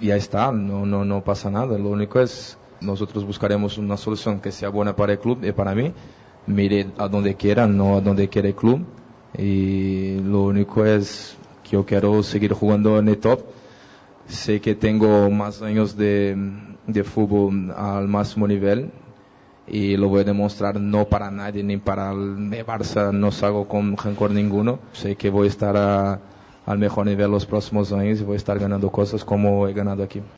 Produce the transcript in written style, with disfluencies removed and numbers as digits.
ya está, no pasa nada. Lo único es, nosotros buscaremos una solución que sea buena para el club y para mí. Mire a donde quiera, no a donde quiera el club. Y lo único es que yo quiero seguir jugando en el top. Sé que tengo más años de fútbol al máximo nivel y lo voy a demostrar, no para nadie ni para el Barça, no salgo con rencor ninguno. Sé que voy a estar al mejor nivel los próximos años y voy a estar ganando cosas como he ganado aquí.